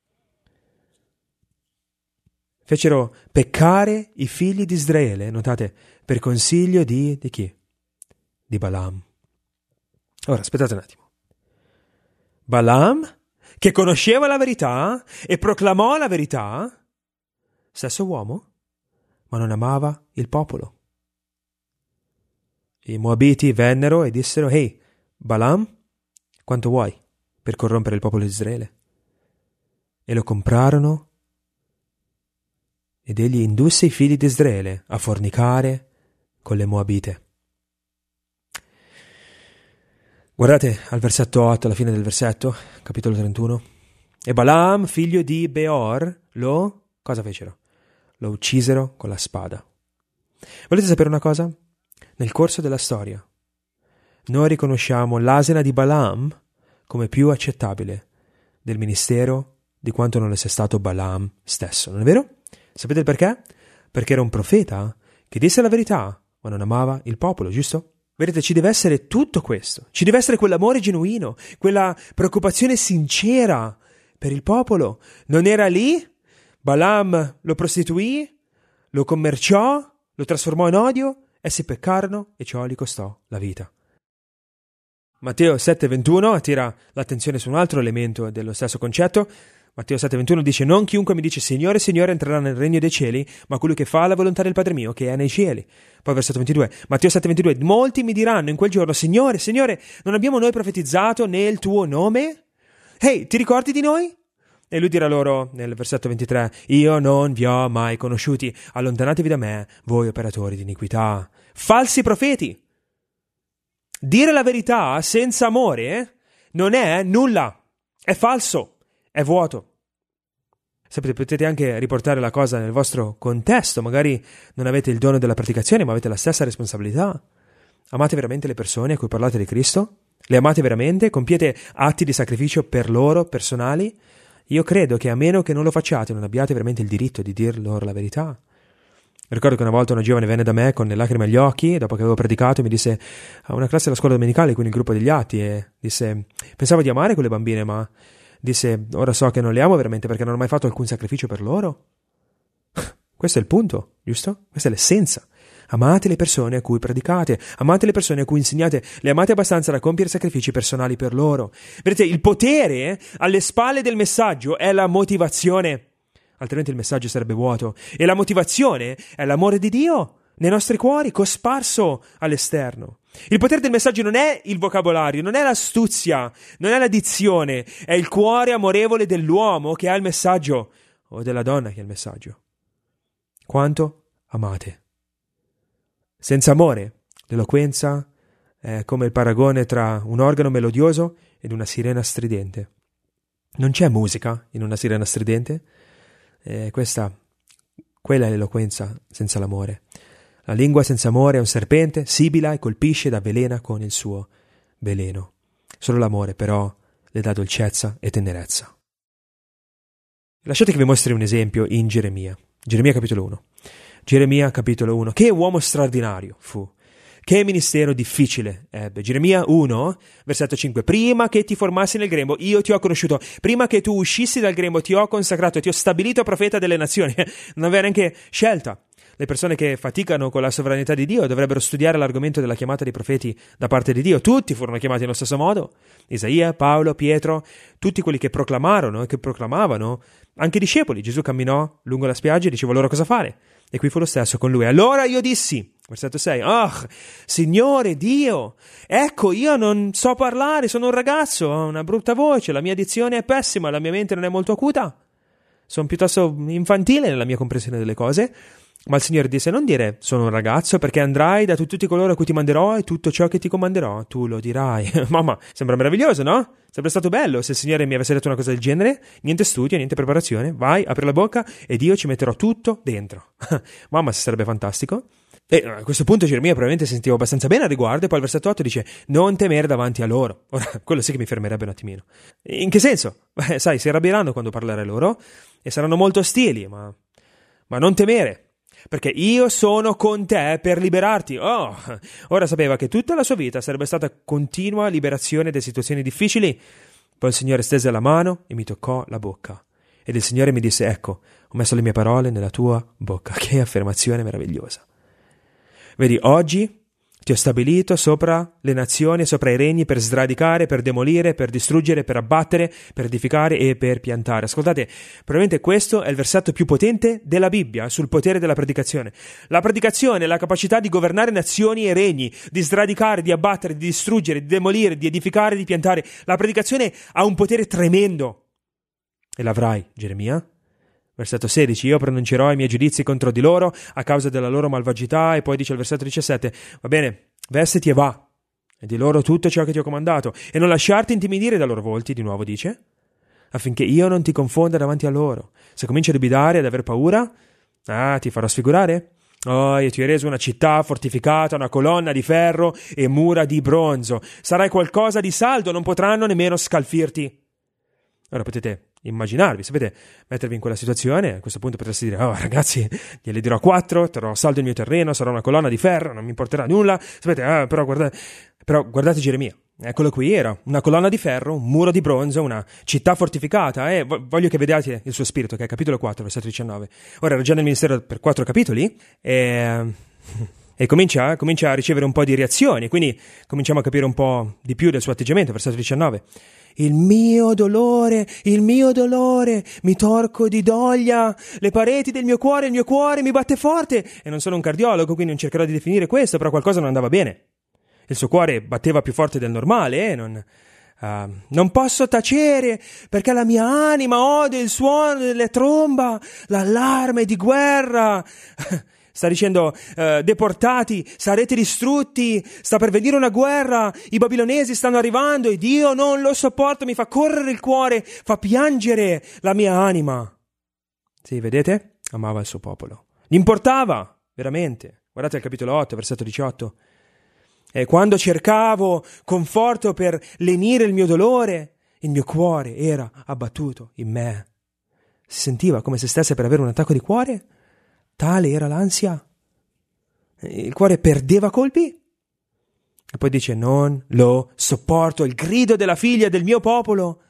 fecero peccare i figli di Israele, notate, per consiglio di, di chi? Di Balaam. Ora, aspettate un attimo. Balaam, che conosceva la verità e proclamò la verità, stesso uomo, ma non amava il popolo. I Moabiti vennero e dissero: ehi, Balaam, quanto vuoi per corrompere il popolo di Israele? E lo comprarono ed egli indusse i figli di Israele a fornicare con le Moabite. Guardate al versetto otto, alla fine del versetto, capitolo trentuno. E Balaam, figlio di Beor, lo... cosa fecero? Lo uccisero con la spada. Volete sapere una cosa? Nel corso della storia, noi riconosciamo l'asina di Balaam come più accettabile del ministero di quanto non lo sia stato Balaam stesso, non è vero? Sapete il perché? Perché era un profeta che disse la verità, ma non amava il popolo, giusto? Vedete, ci deve essere tutto questo. Ci deve essere quell'amore genuino, quella preoccupazione sincera per il popolo. Non era lì? Balaam lo prostituì, lo commerciò, lo trasformò in odio, essi peccarono e ciò gli costò la vita. Matteo sette ventuno attira l'attenzione su un altro elemento dello stesso concetto. Matteo sette ventuno dice: non chiunque mi dice Signore, Signore entrerà nel regno dei cieli, ma colui che fa la volontà del Padre mio che è nei cieli. Poi versetto ventidue, Matteo sette ventidue, molti mi diranno in quel giorno: Signore, Signore, non abbiamo noi profetizzato nel tuo nome? Ehi, ti ricordi di noi? E lui dirà loro nel versetto ventitré: io non vi ho mai conosciuti, allontanatevi da me, voi operatori di iniquità. Falsi profeti. Dire la verità senza amore non è nulla, è falso, è vuoto. Sapete, potete anche riportare la cosa nel vostro contesto, magari non avete il dono della predicazione, ma avete la stessa responsabilità. Amate veramente le persone a cui parlate di Cristo? Le amate veramente? Compiete atti di sacrificio per loro, personali? Io credo che a meno che non lo facciate, non abbiate veramente il diritto di dir loro la verità. Ricordo che una volta una giovane venne da me con le lacrime agli occhi, dopo che avevo predicato, e mi disse a una classe della scuola domenicale con il gruppo degli Atti, e disse: pensavo di amare quelle bambine, ma disse: ora so che non le amo veramente perché non ho mai fatto alcun sacrificio per loro. Questo è il punto, giusto? Questa è l'essenza. Amate le persone a cui predicate, amate le persone a cui insegnate, le amate abbastanza da compiere sacrifici personali per loro. Vedete, il potere alle spalle del messaggio è la motivazione, altrimenti il messaggio sarebbe vuoto, e la motivazione è l'amore di Dio nei nostri cuori, cosparso all'esterno. Il potere del messaggio non è il vocabolario, non è l'astuzia, non è la dizione, è il cuore amorevole dell'uomo che ha il messaggio, o della donna che ha il messaggio. Quanto amate? Senza amore, l'eloquenza è come il paragone tra un organo melodioso ed una sirena stridente. Non c'è musica in una sirena stridente. E questa, quella è l'eloquenza senza l'amore. La lingua senza amore è un serpente, sibila e colpisce ed avvelena con il suo veleno. Solo l'amore, però, le dà dolcezza e tenerezza. Lasciate che vi mostri un esempio in Geremia. Geremia capitolo uno. Geremia capitolo uno. Che uomo straordinario fu. Che ministero difficile ebbe. Geremia uno, versetto cinque. Prima che ti formassi nel grembo, io ti ho conosciuto. Prima che tu uscissi dal grembo, ti ho consacrato, ti ho stabilito profeta delle nazioni. Non aveva neanche scelta. Le persone che faticano con la sovranità di Dio dovrebbero studiare l'argomento della chiamata dei profeti da parte di Dio. Tutti furono chiamati nello stesso modo. Isaia, Paolo, Pietro, tutti quelli che proclamarono e che proclamavano, anche i discepoli. Gesù camminò lungo la spiaggia e diceva loro cosa fare. E qui fu lo stesso con lui. Allora io dissi, versetto sei, ah, Signore Dio, ecco, io non so parlare, sono un ragazzo, ho una brutta voce, la mia dizione è pessima, la mia mente non è molto acuta, sono piuttosto infantile nella mia comprensione delle cose. Ma il Signore disse: non dire sono un ragazzo, perché andrai da tutti coloro a cui ti manderò e tutto ciò che ti comanderò tu lo dirai. Mamma, sembra meraviglioso, no? Sarebbe stato bello se il Signore mi avesse detto una cosa del genere. Niente studio, niente preparazione, vai, apri la bocca ed io ci metterò tutto dentro. Mamma, se sarebbe fantastico. E a questo punto Geremia probabilmente si sentiva abbastanza bene al riguardo, e poi al versetto otto dice: non temere davanti a loro. Ora, quello sì che mi fermerebbe un attimino. In che senso? Beh, sai, si arrabbieranno quando parlerai loro e saranno molto ostili, ma, ma non temere, perché io sono con te per liberarti. Oh, ora sapeva che tutta la sua vita sarebbe stata continua liberazione da situazioni difficili. Poi il Signore stese la mano e mi toccò la bocca. Ed il Signore mi disse: ecco, ho messo le mie parole nella tua bocca. Che affermazione meravigliosa. Vedi, oggi ti ho stabilito sopra le nazioni, sopra i regni, per sradicare, per demolire, per distruggere, per abbattere, per edificare e per piantare. Ascoltate, probabilmente questo è il versetto più potente della Bibbia sul potere della predicazione. La predicazione è la capacità di governare nazioni e regni, di sradicare, di abbattere, di distruggere, di demolire, di edificare, di piantare. La predicazione ha un potere tremendo. E l'avrai, Geremia. Versetto sedici, io pronuncerò i miei giudizi contro di loro a causa della loro malvagità. E poi dice il versetto diciassette, va bene, vestiti e va, e di loro tutto ciò che ti ho comandato, e non lasciarti intimidire dai loro volti, di nuovo dice, affinché io non ti confonda davanti a loro. Se cominci a dubitare ed aver paura, ah, ti farò sfigurare. Oh, io ti ho reso una città fortificata, una colonna di ferro e mura di bronzo. Sarai qualcosa di saldo, non potranno nemmeno scalfirti. Ora potete immaginarvi, sapete, mettervi in quella situazione. A questo punto potreste dire: oh ragazzi, gliele dirò quattro, terrò saldo il mio terreno, sarò una colonna di ferro, non mi importerà nulla. Sapete, ah, però, guardate, però guardate Geremia, eccolo qui, era una colonna di ferro, un muro di bronzo, una città fortificata, e voglio che vediate il suo spirito, che è capitolo quattro, versetto diciannove. Ora era già nel ministero per quattro capitoli, e... E comincia, comincia a ricevere un po' di reazioni, quindi cominciamo a capire un po' di più del suo atteggiamento, versetto diciannove. Il mio dolore, il mio dolore, mi torco di doglia, le pareti del mio cuore, il mio cuore mi batte forte. E non sono un cardiologo, quindi non cercherò di definire questo, però qualcosa non andava bene. Il suo cuore batteva più forte del normale, eh? non, uh, non posso tacere, perché la mia anima ode il suono delle tromba, l'allarme di guerra. Sta dicendo, eh, deportati, sarete distrutti, sta per venire una guerra, i babilonesi stanno arrivando, ed io non lo sopporto, mi fa correre il cuore, fa piangere la mia anima. Sì, vedete? Amava il suo popolo. Gli importava, veramente. Guardate il capitolo otto, versetto diciotto. E quando cercavo conforto per lenire il mio dolore, il mio cuore era abbattuto in me. Si sentiva come se stesse per avere un attacco di cuore? Tale era l'ansia. Il cuore perdeva colpi. E poi dice: non lo sopporto, il grido della figlia del mio popolo.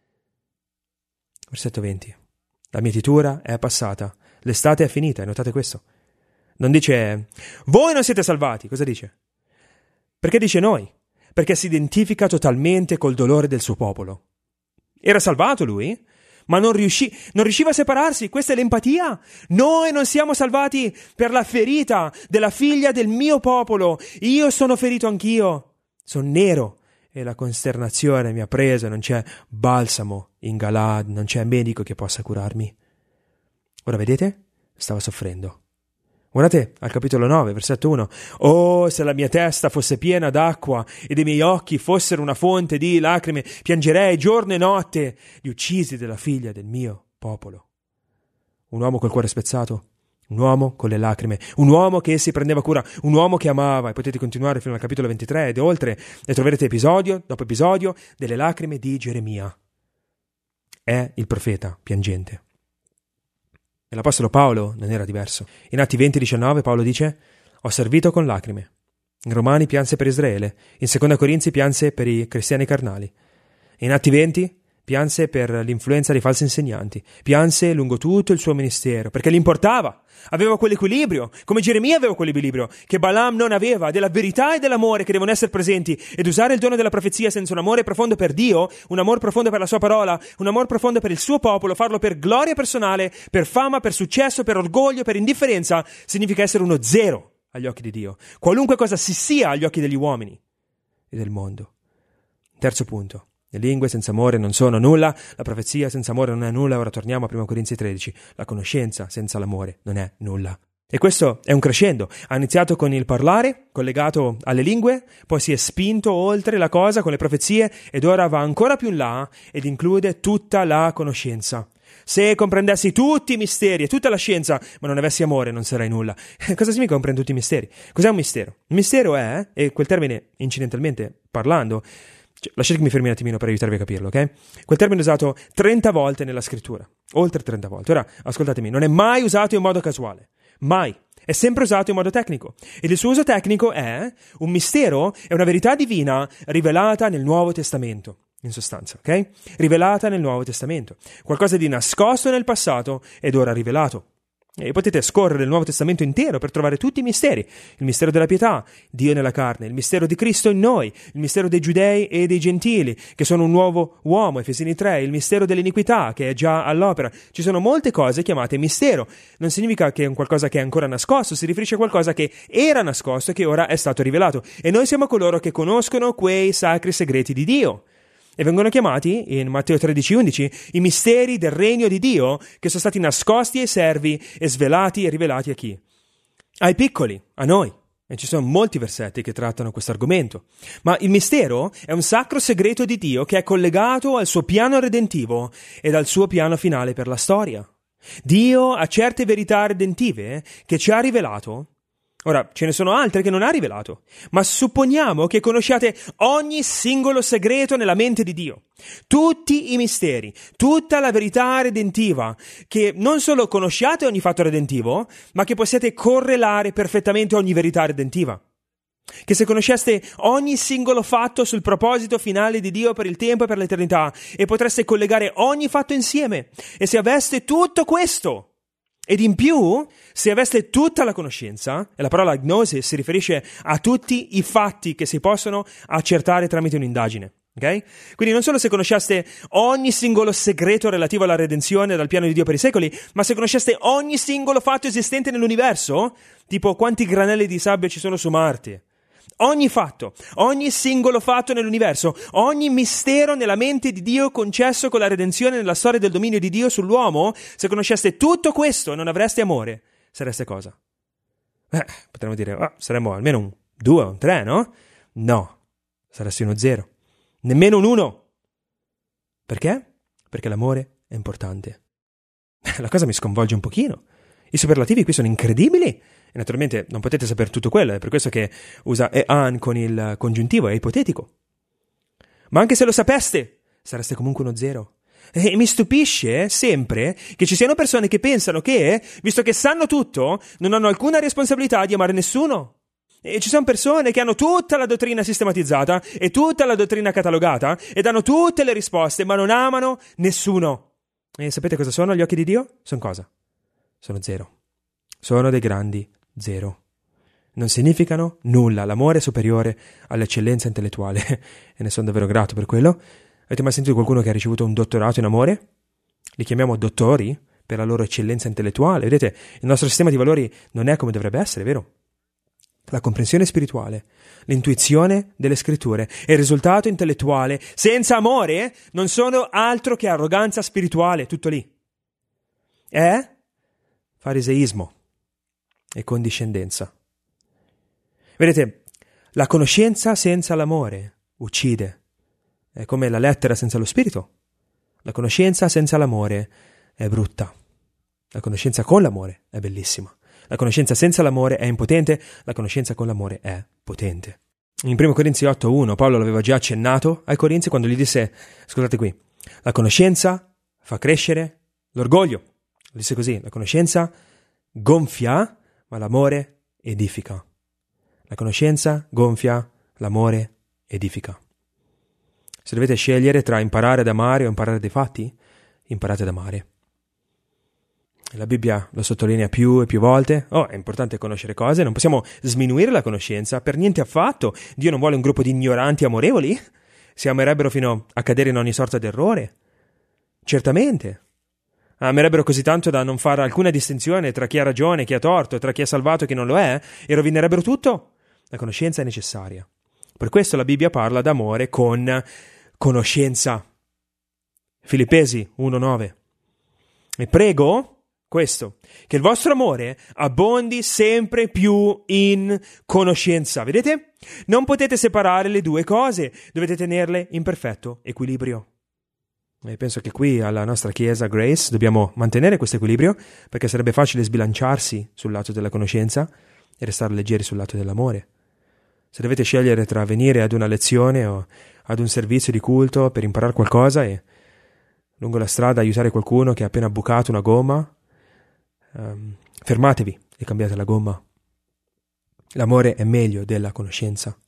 Versetto venti. La mietitura è passata, l'estate è finita, notate questo. Non dice: voi non siete salvati. Cosa dice? Perché dice noi? Perché si identifica totalmente col dolore del suo popolo. Era salvato lui, ma non, riuscì, non riusciva a separarsi. Questa è l'empatia. Noi non siamo salvati per la ferita della figlia del mio popolo. Io sono ferito anch'io. Sono nero e la costernazione mi ha preso. Non c'è balsamo in Galad, non c'è medico che possa curarmi. Ora vedete? Stava soffrendo. Guardate al capitolo nove, versetto uno. Oh, se la mia testa fosse piena d'acqua ed i miei occhi fossero una fonte di lacrime, piangerei giorno e notte gli uccisi della figlia del mio popolo. Un uomo col cuore spezzato, un uomo con le lacrime, un uomo che si prendeva cura, un uomo che amava. E potete continuare fino al capitolo ventitré ed oltre e troverete episodio dopo episodio delle lacrime di Geremia. È il profeta piangente. E l'apostolo Paolo non era diverso. In Atti venti diciannove Paolo dice: ho servito con lacrime. In Romani pianse per Israele, in Seconda Corinzi pianse per i cristiani carnali. In Atti venti pianse per l'influenza dei falsi insegnanti, pianse lungo tutto il suo ministero, perché gli importava, aveva quell'equilibrio, come Geremia aveva quell'equilibrio, che Balaam non aveva, della verità e dell'amore che devono essere presenti, ed usare il dono della profezia senza un amore profondo per Dio, un amore profondo per la sua parola, un amore profondo per il suo popolo, farlo per gloria personale, per fama, per successo, per orgoglio, per indifferenza, significa essere uno zero agli occhi di Dio, qualunque cosa si sia agli occhi degli uomini e del mondo. Terzo punto. Le lingue senza amore non sono nulla, la profezia senza amore non è nulla. Ora torniamo a prima Corinzi tredici. La conoscenza senza l'amore non è nulla. E questo è un crescendo. Ha iniziato con il parlare, collegato alle lingue, poi si è spinto oltre la cosa con le profezie ed ora va ancora più in là ed include tutta la conoscenza. Se comprendessi tutti i misteri e tutta la scienza, ma non avessi amore, non sarai nulla. Cosa significa comprendere tutti i misteri? Cos'è un mistero? Un mistero è, e quel termine incidentalmente parlando, Cioè, lasciate che mi fermi un attimino per aiutarvi a capirlo, ok? Quel termine è usato trenta volte nella scrittura, oltre trenta volte. Ora, ascoltatemi, non è mai usato in modo casuale, mai. È sempre usato in modo tecnico. Ed il suo uso tecnico è un mistero, è una verità divina rivelata nel Nuovo Testamento, in sostanza, ok? Rivelata nel Nuovo Testamento. Qualcosa di nascosto nel passato ed ora rivelato. E potete scorrere il Nuovo Testamento intero per trovare tutti i misteri. Il mistero della pietà, Dio nella carne, il mistero di Cristo in noi, il mistero dei giudei e dei gentili, che sono un nuovo uomo, Efesini tre, il mistero dell'iniquità, che è già all'opera. Ci sono molte cose chiamate mistero. Non significa che è un qualcosa che è ancora nascosto, si riferisce a qualcosa che era nascosto e che ora è stato rivelato. E noi siamo coloro che conoscono quei sacri segreti di Dio. E vengono chiamati, in Matteo tredici undici, i misteri del regno di Dio che sono stati nascosti ai servi e svelati e rivelati a chi? Ai piccoli, a noi. E ci sono molti versetti che trattano questo argomento. Ma il mistero è un sacro segreto di Dio che è collegato al suo piano redentivo ed al suo piano finale per la storia. Dio ha certe verità redentive che ci ha rivelato. Ora, ce ne sono altre che non ha rivelato, ma supponiamo che conosciate ogni singolo segreto nella mente di Dio, tutti i misteri, tutta la verità redentiva, che non solo conosciate ogni fatto redentivo, ma che possiate correlare perfettamente ogni verità redentiva. Che se conosceste ogni singolo fatto sul proposito finale di Dio per il tempo e per l'eternità, e potreste collegare ogni fatto insieme, e se aveste tutto questo, ed in più, se aveste tutta la conoscenza, e la parola gnosis si riferisce a tutti i fatti che si possono accertare tramite un'indagine, ok? Quindi non solo se conosceste ogni singolo segreto relativo alla redenzione dal piano di Dio per i secoli, ma se conosceste ogni singolo fatto esistente nell'universo, tipo quanti granelli di sabbia ci sono su Marte, ogni fatto, ogni singolo fatto nell'universo, ogni mistero nella mente di Dio concesso con la redenzione nella storia del dominio di Dio sull'uomo, se conosceste tutto questo e non avreste amore, sareste cosa? Eh, potremmo dire, oh, saremmo almeno un due o un tre, no? No, saresti uno zero, nemmeno un uno. Perché? Perché l'amore è importante. La cosa mi sconvolge un pochino. I superlativi qui sono incredibili. E naturalmente non potete sapere tutto quello, è per questo che usa ean con il congiuntivo, è ipotetico. Ma anche se lo sapeste, sareste comunque uno zero. E mi stupisce sempre che ci siano persone che pensano che, visto che sanno tutto, non hanno alcuna responsabilità di amare nessuno. E ci sono persone che hanno tutta la dottrina sistematizzata e tutta la dottrina catalogata e danno tutte le risposte, ma non amano nessuno. E sapete cosa sono agli occhi di Dio? Sono cosa? Sono zero. Sono dei grandi zero. Non significano nulla. L'amore è superiore all'eccellenza intellettuale e ne sono davvero grato per quello. Avete mai sentito qualcuno che ha ricevuto un dottorato in amore? Li chiamiamo dottori per la loro eccellenza intellettuale. Vedete, il nostro sistema di valori non è come dovrebbe essere, vero? La comprensione spirituale, l'intuizione delle scritture e il risultato intellettuale senza amore non sono altro che arroganza spirituale, tutto lì. È fariseismo e condiscendenza. Vedete, la conoscenza senza l'amore uccide. È come la lettera senza lo spirito. La conoscenza senza l'amore è brutta. La conoscenza con l'amore è bellissima. La conoscenza senza l'amore è impotente, la conoscenza con l'amore è potente. In primo Corinzi otto uno Paolo l'aveva già accennato ai Corinzi quando gli disse, scusate qui, la conoscenza fa crescere l'orgoglio. Disse così, la conoscenza gonfia, ma l'amore edifica. La conoscenza gonfia, l'amore edifica. Se dovete scegliere tra imparare ad amare o imparare dei fatti, imparate ad amare. La Bibbia lo sottolinea più e più volte. Oh, è importante conoscere cose, non possiamo sminuire la conoscenza, per niente affatto. Dio non vuole un gruppo di ignoranti amorevoli? Si amerebbero fino a cadere in ogni sorta d'errore? Certamente. Amerebbero così tanto da non fare alcuna distinzione tra chi ha ragione e chi ha torto, tra chi è salvato e chi non lo è, e rovinerebbero tutto? La conoscenza è necessaria. Per questo la Bibbia parla d'amore con conoscenza. Filippesi uno nove. E prego questo, che il vostro amore abbondi sempre più in conoscenza. Vedete? Non potete separare le due cose, dovete tenerle in perfetto equilibrio. E penso che qui alla nostra chiesa Grace dobbiamo mantenere questo equilibrio, perché sarebbe facile sbilanciarsi sul lato della conoscenza e restare leggeri sul lato dell'amore. Se dovete scegliere tra venire ad una lezione o ad un servizio di culto per imparare qualcosa e lungo la strada aiutare qualcuno che ha appena bucato una gomma, um, fermatevi e cambiate la gomma. L'amore è meglio della conoscenza.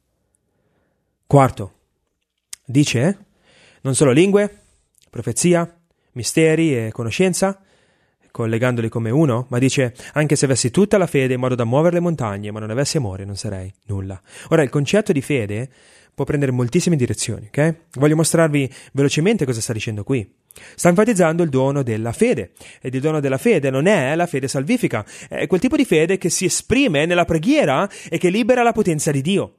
Quarto, dice non solo lingue, profezia, misteri e conoscenza, collegandoli come uno, ma dice anche se avessi tutta la fede in modo da muovere le montagne, ma non avessi amore non sarei nulla. Ora, il concetto di fede può prendere moltissime direzioni, ok? Voglio mostrarvi velocemente cosa sta dicendo qui. Sta enfatizzando il dono della fede, ed il dono della fede non è la fede salvifica, è quel tipo di fede che si esprime nella preghiera e che libera la potenza di Dio.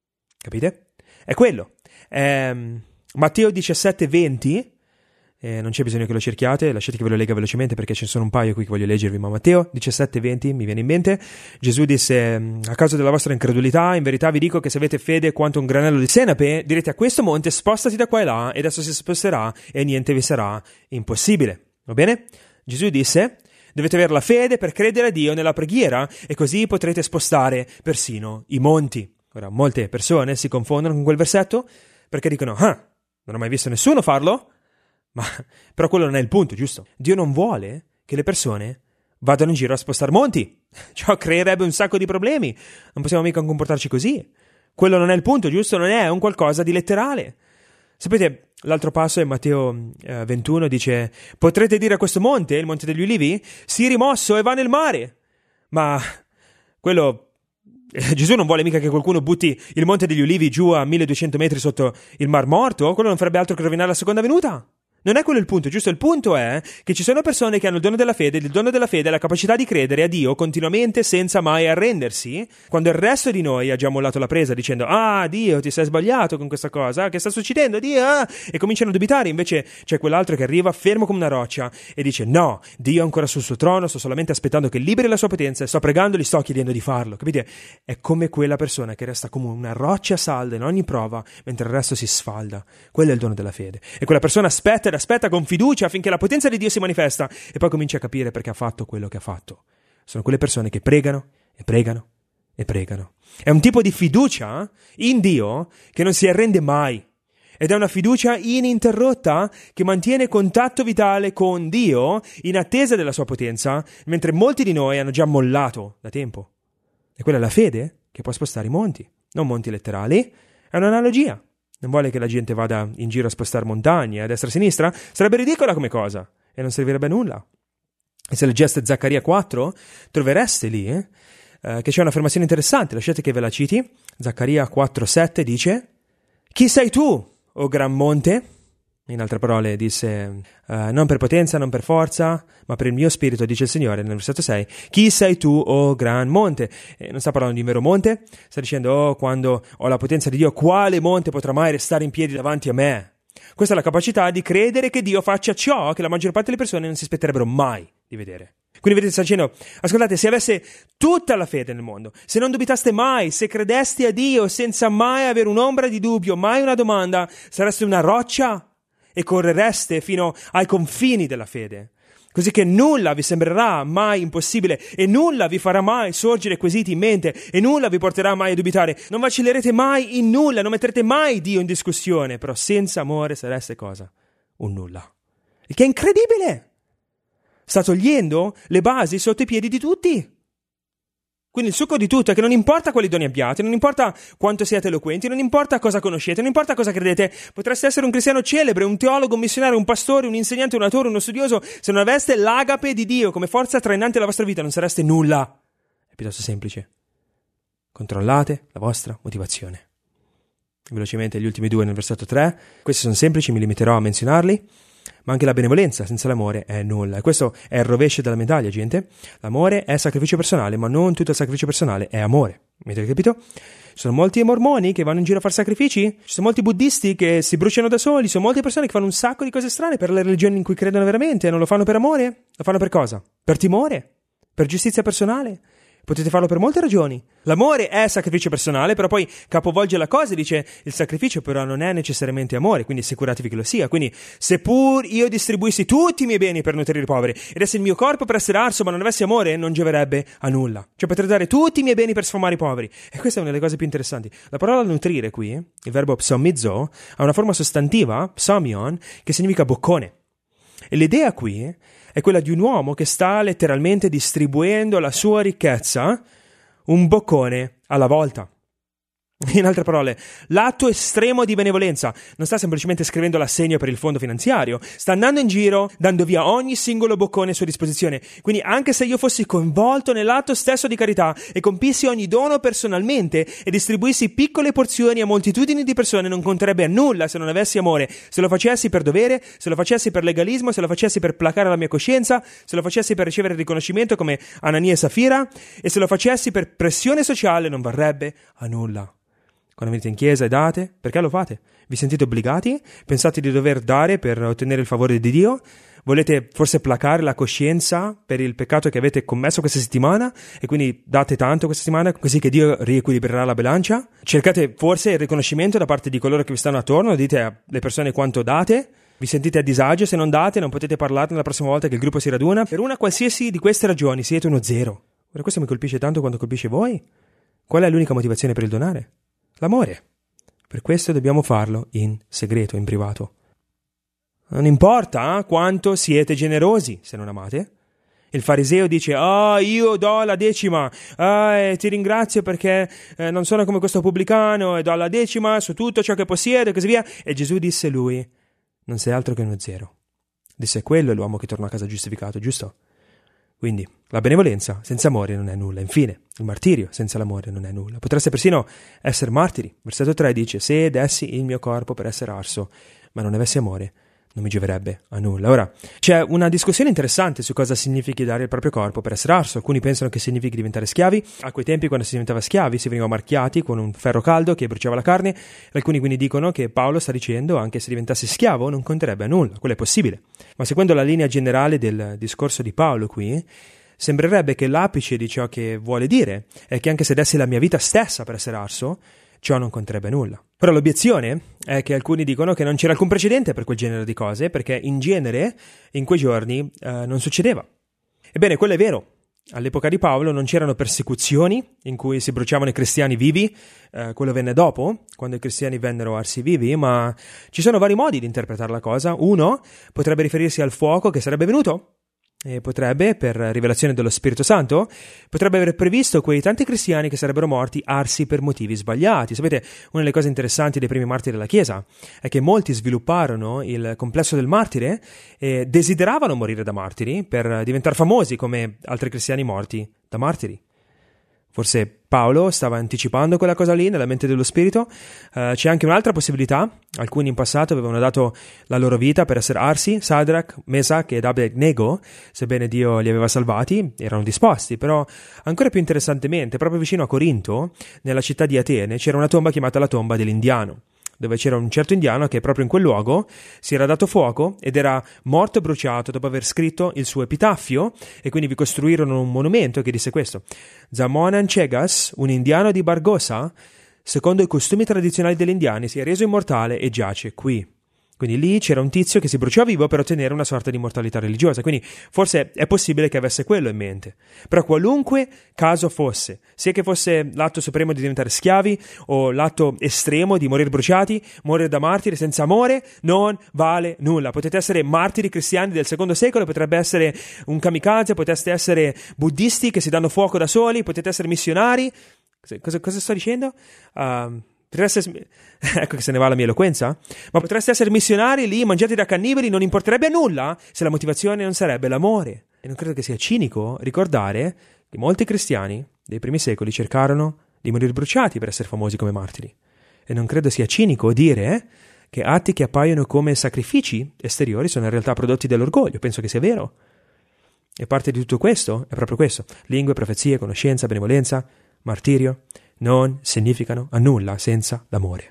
Capite? È quello. È Matteo diciassette venti, eh, non c'è bisogno che lo cerchiate, lasciate che ve lo legga velocemente perché ce ne sono un paio qui che voglio leggervi, ma Matteo diciassette venti mi viene in mente. Gesù disse: a causa della vostra incredulità, in verità vi dico che se avete fede quanto un granello di senape, direte a questo monte spostati da qua e là, ed esso si sposterà e niente vi sarà impossibile. Va bene? Gesù disse: dovete avere la fede per credere a Dio nella preghiera e così potrete spostare persino i monti. Ora, molte persone si confondono con quel versetto perché dicono: ah, non ho mai visto nessuno farlo. Ma però quello non è il punto, giusto? Dio non vuole che le persone vadano in giro a spostare monti. Ciò creerebbe un sacco di problemi. Non possiamo mica comportarci così. Quello non è il punto, giusto? Non è un qualcosa di letterale. Sapete, l'altro passo è Matteo eh, ventuno, dice: potrete dire a questo monte, il monte degli ulivi, sii rimosso e va nel mare. Ma quello... Gesù non vuole mica che qualcuno butti il monte degli ulivi giù a milleduecento metri sotto il Mar Morto. Quello non farebbe altro che rovinare la seconda venuta. Non è quello il punto, giusto? Il punto è che ci sono persone che hanno il dono della fede, il dono della fede è la capacità di credere a Dio continuamente senza mai arrendersi, quando il resto di noi ha già mollato la presa dicendo: ah, Dio, ti sei sbagliato con questa cosa, che sta succedendo, Dio, ah! E cominciano a dubitare. Invece c'è quell'altro che arriva fermo come una roccia e dice: no, Dio è ancora sul suo trono, sto solamente aspettando che liberi la sua potenza e sto pregando, gli sto chiedendo di farlo. Capite? È come quella persona che resta come una roccia salda in ogni prova mentre il resto si sfalda. Quello è il dono della fede. E quella persona aspetta ed aspetta con fiducia affinché la potenza di Dio si manifesta e poi comincia a capire perché ha fatto quello che ha fatto. Sono quelle persone che pregano e pregano e pregano. È un tipo di fiducia in Dio che non si arrende mai. Ed è una fiducia ininterrotta che mantiene contatto vitale con Dio in attesa della sua potenza, mentre molti di noi hanno già mollato da tempo. E quella è la fede che può spostare i monti, non monti letterali, è un'analogia. Non vuole che la gente vada in giro a spostare montagne a destra e a sinistra, sarebbe ridicola come cosa e non servirebbe a nulla. E se leggeste Zaccaria quattro, trovereste lì eh, eh, che c'è un'affermazione interessante, lasciate che ve la citi. Zaccaria quattro sette dice: chi sei tu, o gran monte? In altre parole disse, uh, non per potenza, non per forza, ma per il mio spirito, dice il Signore, nel versetto sei. Chi sei tu, o gran monte? E non sta parlando di un vero monte, sta dicendo, oh, quando ho la potenza di Dio, quale monte potrà mai restare in piedi davanti a me? Questa è la capacità di credere che Dio faccia ciò che la maggior parte delle persone non si aspetterebbero mai di vedere. Quindi vedete, sta dicendo, ascoltate, se avesse tutta la fede nel mondo, se non dubitaste mai, se credeste a Dio senza mai avere un'ombra di dubbio, mai una domanda, sareste una roccia e correreste fino ai confini della fede, così che nulla vi sembrerà mai impossibile e nulla vi farà mai sorgere quesiti in mente e nulla vi porterà mai a dubitare. Non vacillerete mai in nulla, non metterete mai Dio in discussione, però senza amore sareste cosa? Un nulla. Il che è incredibile! Sta togliendo le basi sotto i piedi di tutti. Quindi il succo di tutto è che non importa quali doni abbiate, non importa quanto siate eloquenti, non importa cosa conoscete, non importa cosa credete, potreste essere un cristiano celebre, un teologo, un missionario, un pastore, un insegnante, un autore, uno studioso, se non aveste l'agape di Dio come forza trainante della vostra vita non sareste nulla. È piuttosto semplice. Controllate la vostra motivazione. Velocemente gli ultimi due nel versetto tre, questi sono semplici, mi limiterò a menzionarli. Ma anche la benevolenza senza l'amore è nulla. E questo è il rovescio della medaglia, gente. L'amore è sacrificio personale, ma non tutto il sacrificio personale è amore. Mi avete capito? Ci sono molti mormoni che vanno in giro a fare sacrifici, ci sono molti buddisti che si bruciano da soli, ci sono molte persone che fanno un sacco di cose strane per le religioni in cui credono veramente, e non lo fanno per amore? Lo fanno per cosa? Per timore? Per giustizia personale? Potete farlo per molte ragioni. L'amore è sacrificio personale, però poi capovolge la cosa e dice il sacrificio però non è necessariamente amore, quindi assicuratevi che lo sia. Quindi seppur io distribuissi tutti i miei beni per nutrire i poveri e dessi il mio corpo per essere arso ma non avessi amore, non gioverebbe a nulla. Cioè potrei dare tutti i miei beni per sfamare i poveri. E questa è una delle cose più interessanti. La parola nutrire qui, il verbo psaumizo, ha una forma sostantiva, psaumion, che significa boccone. E l'idea qui è quella di un uomo che sta letteralmente distribuendo la sua ricchezza un boccone alla volta. In altre parole, l'atto estremo di benevolenza non sta semplicemente scrivendo l'assegno per il fondo finanziario, sta andando in giro dando via ogni singolo boccone a sua disposizione. Quindi anche se io fossi coinvolto nell'atto stesso di carità e compissi ogni dono personalmente e distribuissi piccole porzioni a moltitudini di persone, non conterebbe a nulla se non avessi amore. Se lo facessi per dovere, se lo facessi per legalismo, se lo facessi per placare la mia coscienza, se lo facessi per ricevere riconoscimento come Anania e Safira, e se lo facessi per pressione sociale, non varrebbe a nulla. Quando venite in chiesa e date, perché lo fate? Vi sentite obbligati? Pensate di dover dare per ottenere il favore di Dio? Volete forse placare la coscienza per il peccato che avete commesso questa settimana e quindi date tanto questa settimana così che Dio riequilibrerà la bilancia? Cercate forse il riconoscimento da parte di coloro che vi stanno attorno, dite alle persone quanto date? Vi sentite a disagio se non date, non potete parlarne la prossima volta che il gruppo si raduna? Per una qualsiasi di queste ragioni siete uno zero. Ora questo mi colpisce tanto quanto colpisce voi. Qual è l'unica motivazione per il donare? L'amore. Per questo dobbiamo farlo in segreto, in privato. Non importa eh, quanto siete generosi se non amate. Il fariseo dice, ah, oh, io do la decima, ah, e ti ringrazio perché eh, non sono come questo pubblicano e do la decima su tutto ciò che possiedo e così via. E Gesù disse lui, non sei altro che uno zero. Disse, quello è l'uomo che torna a casa giustificato, giusto? Quindi la benevolenza senza amore non è nulla. Infine, il martirio senza l'amore non è nulla. Potreste persino essere martiri. Versetto tre dice, se dessi il mio corpo per essere arso, ma non avessi amore, non mi gioverebbe a nulla. Ora, c'è una discussione interessante su cosa significhi dare il proprio corpo per essere arso. Alcuni pensano che significhi diventare schiavi. A quei tempi, quando si diventava schiavi, si veniva marchiati con un ferro caldo che bruciava la carne. Alcuni quindi dicono che Paolo sta dicendo, anche se diventassi schiavo, non conterebbe a nulla. Quello è possibile. Ma seguendo la linea generale del discorso di Paolo qui, sembrerebbe che l'apice di ciò che vuole dire è che anche se dessi la mia vita stessa per essere arso, ciò non conterebbe nulla. Però l'obiezione è che alcuni dicono che non c'era alcun precedente per quel genere di cose, perché in genere in quei giorni eh, non succedeva. Ebbene, quello è vero. All'epoca di Paolo non c'erano persecuzioni in cui si bruciavano i cristiani vivi, eh, quello venne dopo, quando i cristiani vennero arsi vivi, ma ci sono vari modi di interpretare la cosa. Uno potrebbe riferirsi al fuoco che sarebbe venuto, e potrebbe, per rivelazione dello Spirito Santo, potrebbe aver previsto quei tanti cristiani che sarebbero morti arsi per motivi sbagliati. Sapete, una delle cose interessanti dei primi martiri della Chiesa è che molti svilupparono il complesso del martire e desideravano morire da martiri per diventare famosi come altri cristiani morti da martiri. Forse Paolo stava anticipando quella cosa lì nella mente dello Spirito. Uh, c'è anche un'altra possibilità. Alcuni in passato avevano dato la loro vita per essere arsi. Sadrach, Mesach ed Abednego, sebbene Dio li aveva salvati, erano disposti. Però ancora più interessantemente, proprio vicino a Corinto, nella città di Atene, c'era una tomba chiamata la tomba dell'indiano, dove c'era un certo indiano che proprio in quel luogo si era dato fuoco ed era morto e bruciato dopo aver scritto il suo epitaffio, e quindi vi costruirono un monumento che disse questo: Zamonan Chegas, un indiano di Bargosa, secondo i costumi tradizionali degli indiani, si è reso immortale e giace qui. Quindi lì c'era un tizio che si bruciò vivo per ottenere una sorta di immortalità religiosa, quindi forse è possibile che avesse quello in mente. Però qualunque caso fosse, sia che fosse l'atto supremo di diventare schiavi o l'atto estremo di morire bruciati, morire da martiri senza amore, non vale nulla. Potete essere martiri cristiani del secondo secolo, potrebbe essere un kamikaze, potete essere buddisti che si danno fuoco da soli, potete essere missionari. Cosa, cosa sto dicendo? Uh, Potreste, ecco che se ne va la mia eloquenza, ma potreste essere missionari lì, mangiati da cannibali, non importerebbe nulla se la motivazione non sarebbe l'amore. E non credo che sia cinico ricordare che molti cristiani dei primi secoli cercarono di morire bruciati per essere famosi come martiri. E non credo sia cinico dire che atti che appaiono come sacrifici esteriori sono in realtà prodotti dell'orgoglio. Penso che sia vero. E parte di tutto questo è proprio questo: lingue, profezie, conoscenza, benevolenza, martirio non significano a nulla senza l'amore.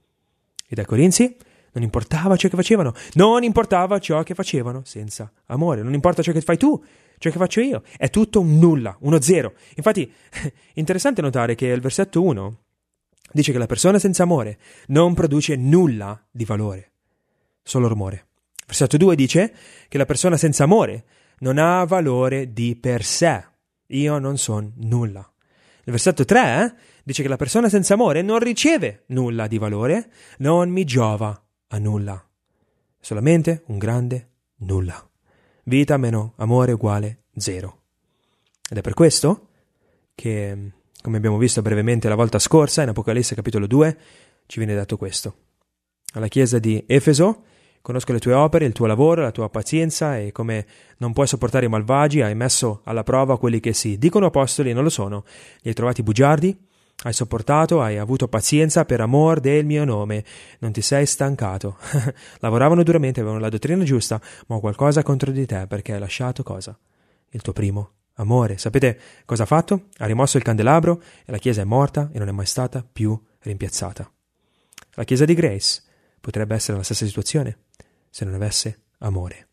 E dai Corinzi non importava ciò che facevano, non importava ciò che facevano senza amore, non importa ciò che fai tu, ciò che faccio io, è tutto un nulla, uno zero. Infatti, interessante notare che il versetto uno dice che la persona senza amore non produce nulla di valore, solo rumore. Il versetto due dice che la persona senza amore non ha valore di per sé. Io non sono nulla. Il versetto tre eh, dice che la persona senza amore non riceve nulla di valore, non mi giova a nulla. Solamente un grande nulla. Vita meno amore uguale zero. Ed è per questo che, come abbiamo visto brevemente la volta scorsa, in Apocalisse capitolo due, ci viene detto questo. Alla chiesa di Efeso: conosco le tue opere, il tuo lavoro, la tua pazienza, e come non puoi sopportare i malvagi, hai messo alla prova quelli che si dicono apostoli e non lo sono. Li hai trovati bugiardi, hai sopportato, hai avuto pazienza per amor del mio nome, non ti sei stancato. Lavoravano duramente, avevano la dottrina giusta, ma ho qualcosa contro di te, perché hai lasciato cosa? Il tuo primo amore. Sapete cosa ha fatto? Ha rimosso il candelabro e la chiesa è morta e non è mai stata più rimpiazzata. La chiesa di Grace potrebbe essere la stessa situazione se non avesse amore.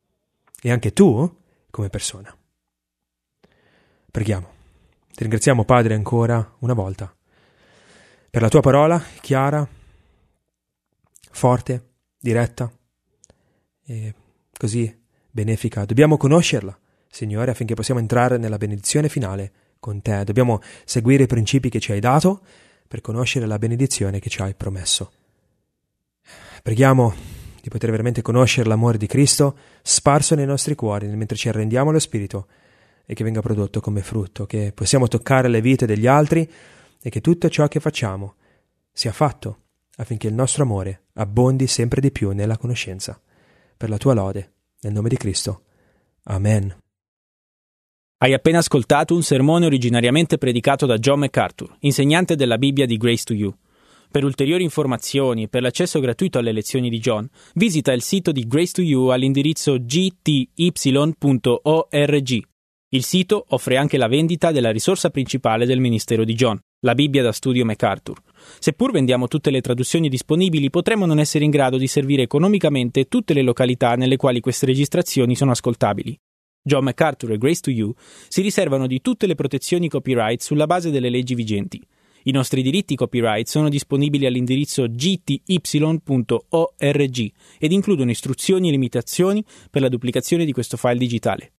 E anche tu, come persona. Preghiamo. Ti ringraziamo, Padre, ancora una volta per la tua parola chiara, forte, diretta e così benefica. Dobbiamo conoscerla, Signore, affinché possiamo entrare nella benedizione finale con te. Dobbiamo seguire i principi che ci hai dato per conoscere la benedizione che ci hai promesso. Preghiamo di poter veramente conoscere l'amore di Cristo sparso nei nostri cuori mentre ci arrendiamo allo Spirito, e che venga prodotto come frutto, che possiamo toccare le vite degli altri e che tutto ciò che facciamo sia fatto affinché il nostro amore abbondi sempre di più nella conoscenza. Per la tua lode, nel nome di Cristo. Amen. Hai appena ascoltato un sermone originariamente predicato da John MacArthur, insegnante della Bibbia di Grace to You. Per ulteriori informazioni e per l'accesso gratuito alle lezioni di John, visita il sito di Grace to You all'indirizzo g t y punto org. Il sito offre anche la vendita della risorsa principale del ministero di John, la Bibbia da studio MacArthur. Seppur vendiamo tutte le traduzioni disponibili, potremmo non essere in grado di servire economicamente tutte le località nelle quali queste registrazioni sono ascoltabili. John MacArthur e Grace to You si riservano di tutte le protezioni copyright sulla base delle leggi vigenti. I nostri diritti copyright sono disponibili all'indirizzo g t y punto org ed includono istruzioni e limitazioni per la duplicazione di questo file digitale.